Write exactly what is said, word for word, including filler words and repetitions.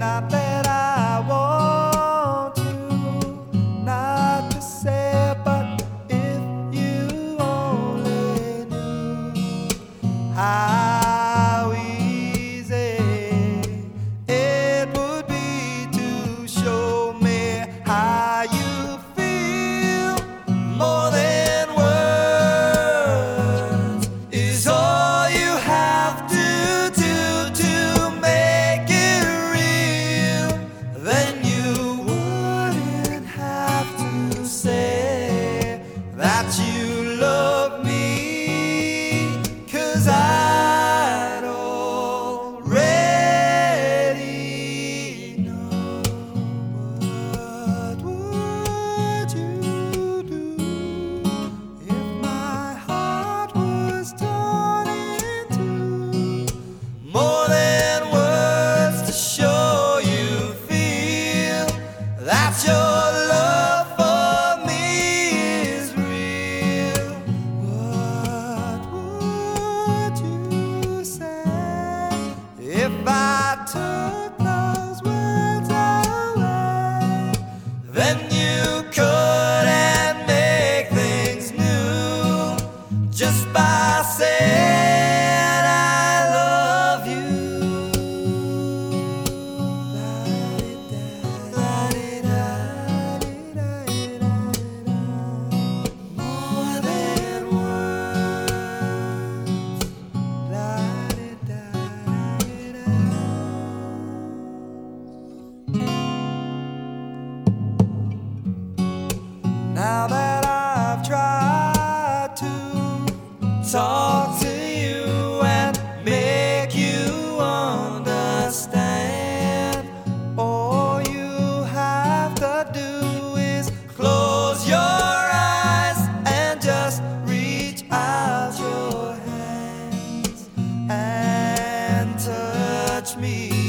Not that I want to, not to say, but if you only knew how easy it would be to show me how you feel. More than words is all you have to do to make it real. Then you wouldn't have to say that you love me, 'cause I'd already know. What would you do if my heart was torn in two? More than words to show you feel that your love for me is real. What would you say if I took those words away? Then you couldn't make things new just by saying I love you. More than words. Now that I've tried to talk to you and make you understand, all you have to do is close your eyes and just reach out your hands and touch me.